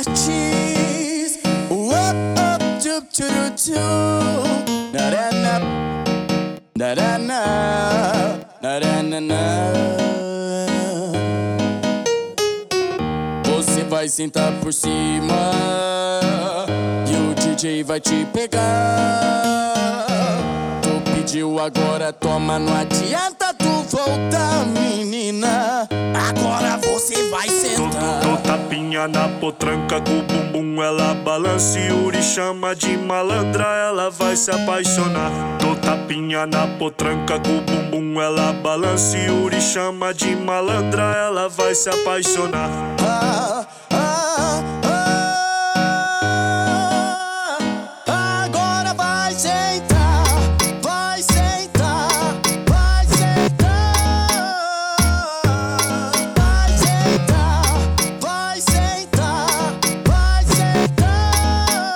Martins. Tchup tchup tchup. Narana, narana, narana. Você vai sentar por cima e o DJ vai te pegar. Tu pediu, agora toma, não adianta tu voltar, menina. Agora você vai sentar. Dou tapinha na potranca com o bumbum, ela balança e Yuri chama de malandra, ela vai se apaixonar. Dou tapinha na potranca com o bumbum, ela balança e Yuri chama de malandra, ela vai se apaixonar. Agora vai sentar, vai sentar, vai sentar. Vai sentar, vai sentar, vai sentar.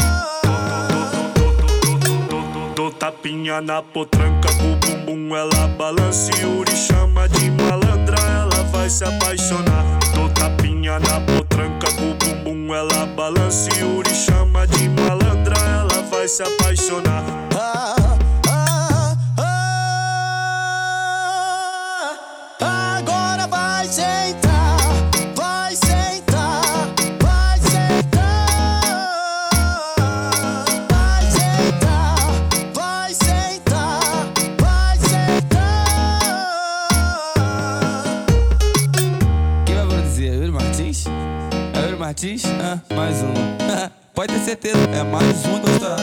Dou tapinha na potranca com o bumbum, ela balança e Yuri chama de malandra, ela vai se apaixonar. Dou tapinha na potranca com o bumbum, ela balança e Yuri chama de malandra, ela vai se apaixonar. Agora vai sentar, vai sentar, vai sentar. Vai sentar, vai sentar, vai sentar. Quem vai produzir? É Yuri Martins? É Yuri Martins? Mais um. Pode ter certeza, é mais um gostar.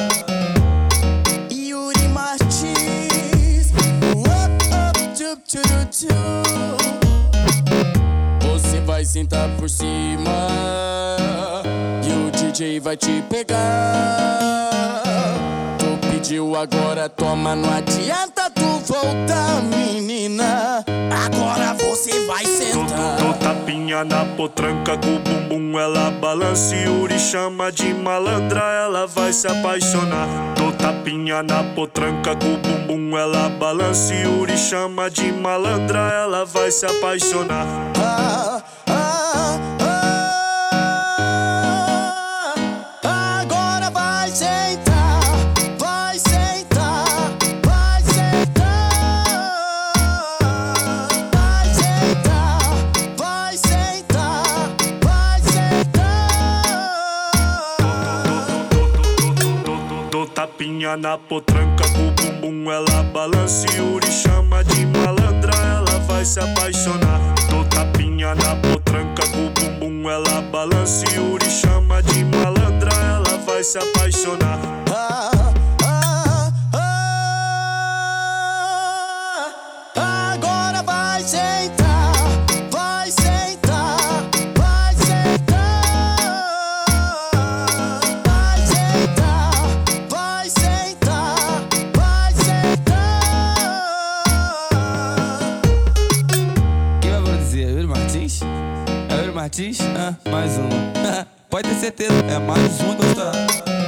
Yuri Martins. Tchup tchup tchup. Você vai sentar por cima e o DJ vai te pegar. Tu pediu, agora toma, não adianta tu voltar, menina. Agora você vai sentar. Dou tapinha na potranca com o bumbum, ela balança e Yuri chama de malandra, ela vai se apaixonar. Dou tapinha na potranca com o bumbum, ela balança e Yuri chama de malandra, ela vai se apaixonar. Agora vai sentar, vai sentar, vai sentar. Vai sentar, vai sentar, vai sentar. Dou tapinha na potranca com o bumbum, ela balança e Yuri chama de malandra, ela vai se apaixonar. Dou tapinha na potranca com o bumbum, ela balança e Yuri chama de malandra, ela vai se apaixonar. Agora vai sentar, vai sentar, vai sentar. Vai sentar, vai sentar, vai sentar. Quem vai produzir? É Yuri Martins? É Yuri Martins? Mais um. Pode ter certeza, é mais um gostar.